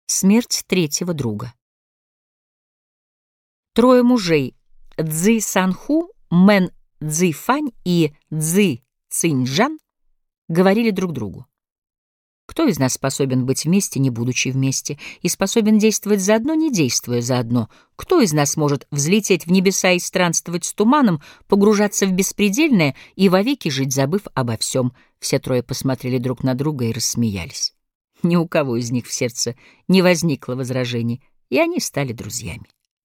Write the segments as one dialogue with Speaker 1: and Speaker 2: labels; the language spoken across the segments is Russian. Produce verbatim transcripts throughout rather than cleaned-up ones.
Speaker 1: Смерть третьего друга. Трое мужей Цзы Санху, Мэн Цзифань и Цзы Циньжан говорили друг другу: кто из нас способен быть вместе, не будучи вместе, и способен действовать заодно, не действуя заодно? Кто из нас может взлететь в небеса и странствовать с туманом, погружаться в беспредельное и вовеки жить, забыв обо всем? Все трое посмотрели друг на друга и рассмеялись. Ни у кого из них в сердце не возникло возражений, и они стали друзьями.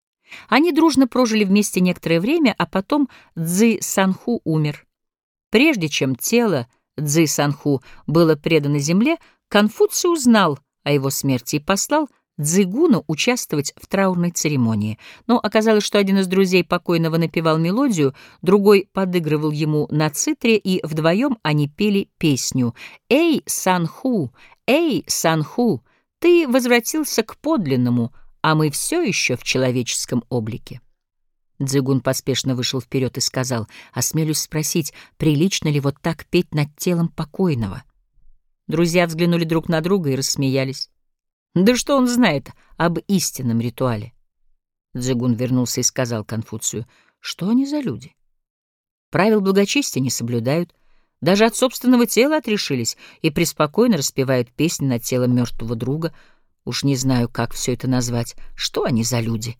Speaker 1: Они дружно прожили вместе некоторое время, а потом Цзы Санху умер. Прежде чем тело Цзы Санху было предано земле, Конфуций узнал о его смерти и послал Цзыгуна участвовать в траурной церемонии. Но оказалось, что один из друзей покойного напевал мелодию, другой подыгрывал ему на цитре, и вдвоем они пели песню: «Эй, Санху! Эй, Санху! Ты возвратился к подлинному, а мы все еще в человеческом облике». Цзыгун поспешно вышел вперед и сказал: «Осмелюсь спросить, прилично ли вот так петь над телом покойного?» Друзья взглянули друг на друга и рассмеялись. Да что он знает об истинном ритуале? Цзыгун вернулся и сказал Конфуцию: что они за люди? Правил благочестия не соблюдают, даже от собственного тела отрешились и преспокойно распевают песни над телом мертвого друга. Уж не знаю, как все это назвать. Что они за люди?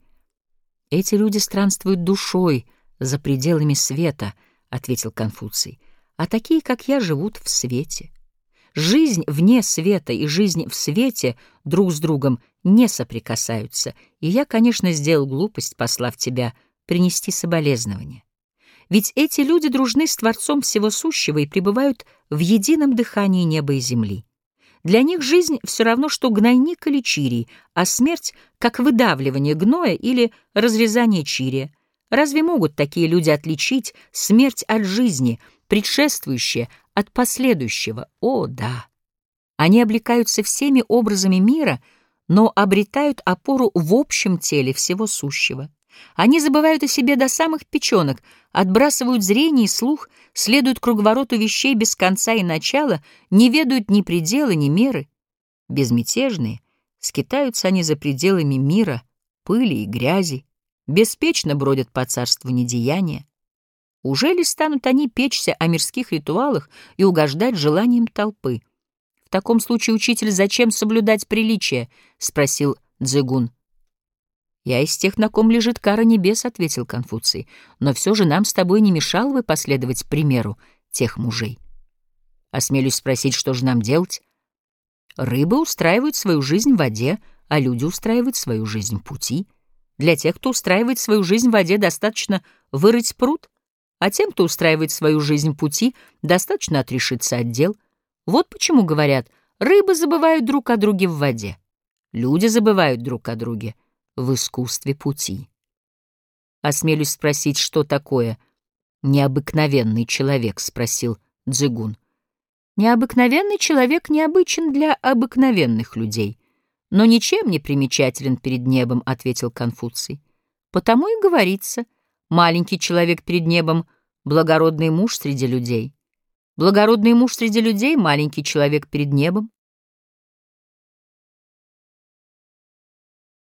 Speaker 1: Эти люди странствуют душой за пределами света, — ответил Конфуций, — а такие, как я, живут в свете. Жизнь вне света и жизнь в свете друг с другом не соприкасаются, и я, конечно, сделал глупость, послав тебя принести соболезнования. Ведь эти люди дружны с Творцом Всего Сущего и пребывают в едином дыхании неба и земли. Для них жизнь все равно, что гнойник или чирий, а смерть — как выдавливание гноя или разрезание чирия. Разве могут такие люди отличить смерть от жизни, предшествующее от последующего? О, да! Они облекаются всеми образами мира, но обретают опору в общем теле всего сущего. Они забывают о себе до самых печенок, отбрасывают зрение и слух, следуют круговороту вещей без конца и начала, не ведают ни предела, ни меры. Безмятежные, скитаются они за пределами мира, пыли и грязи, беспечно бродят по царству недеяния. Уже ли станут они печься о мирских ритуалах и угождать желаниям толпы? В таком случае, учитель, зачем соблюдать приличие? — спросил Цзыгун. «Я из тех, на ком лежит кара небес», — ответил Конфуций, «но все же нам с тобой не мешало бы последовать примеру тех мужей. Осмелюсь спросить, что же нам делать? Рыбы устраивают свою жизнь в воде, а люди устраивают свою жизнь в пути. Для тех, кто устраивает свою жизнь в воде, достаточно вырыть пруд, а тем, кто устраивает свою жизнь в пути, достаточно отрешиться от дел. Вот почему говорят, рыбы забывают друг о друге в воде, люди забывают друг о друге в искусстве пути». «Осмелюсь спросить, что такое необыкновенный человек?» — спросил Цзыгун. «Необыкновенный человек необычен для обыкновенных людей, но ничем не примечателен перед небом», — ответил Конфуций. «Потому и говорится, маленький человек перед небом — благородный муж среди людей. Благородный муж среди людей — маленький человек перед небом.